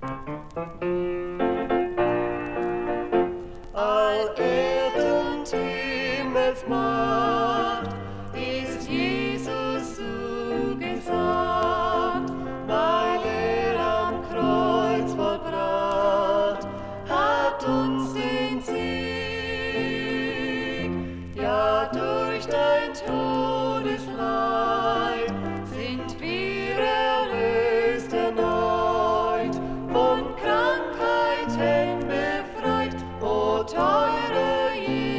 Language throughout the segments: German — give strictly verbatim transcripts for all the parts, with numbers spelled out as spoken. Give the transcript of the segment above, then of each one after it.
All Erd und Himmelsmacht ist Jesus zugesagt, weil er am Kreuz vollbracht hat uns den Sieg. Ja, durch dein Todesleid sind wir erlöst erneut, von Krankheiten befreit, o teurer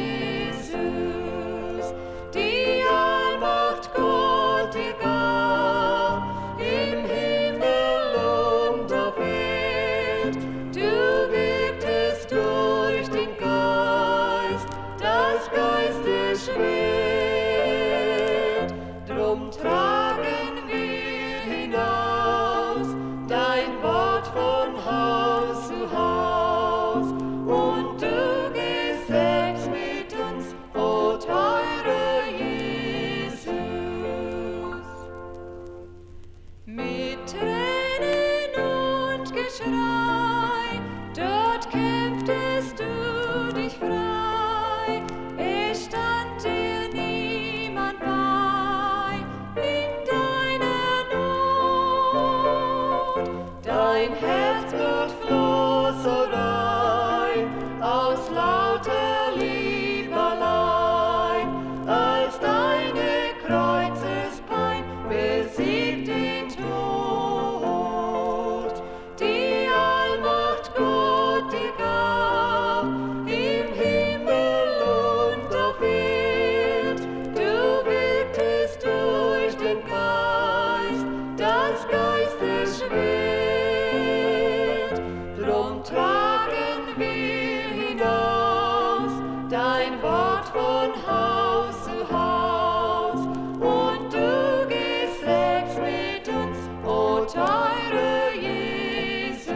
Jesus. Die Allmacht Gott dir gab, im Himmel und auf Erd. Du wirktest durch den Geist, das Geistesschwert. Drum tragen wir hinaus dein Wort von Haus zu Haus, und du gehst selbst mit uns, o teurer Jesus. Mit Tränen und Geschrei, dort kämpftest du dich frei. Es stand dir niemand bei in deiner Not. Dein Herzblut floss so rein aus lauter Lieb allein, als deine Kreuzespein besiegt den Tod. Die Allmacht Gott dir gab, im Himmel und auf Erd. Du wirktest durch den Geist, das Geistesschwert. Drum tragen wir hinaus dein Wort von Haus zu Haus, und du gehst selbst mit uns, o teurer Jesus.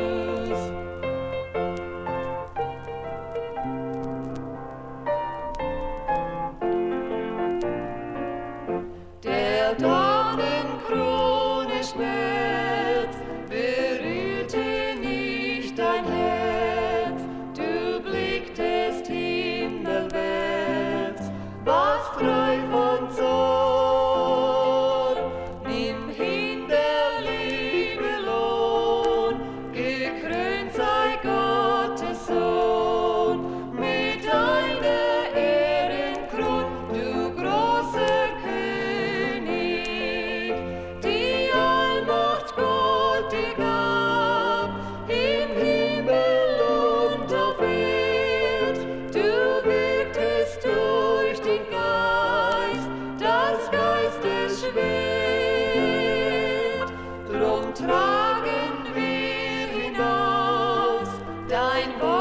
Der Dornenkrone Schmerz berührte nicht dein Herz, du blicktest himmelwärts, warst frei von Zorn. Nimm hin der Liebe Lohn, gekrönt sei Gottes Sohn, mit deiner Ehrenkron, du großer König. Die Allmacht Gott dir gab, im Himmel und auf Erd. Du wirktest durch den Geist, das Geistesschwert. Drum tragen wir hinaus dein Wort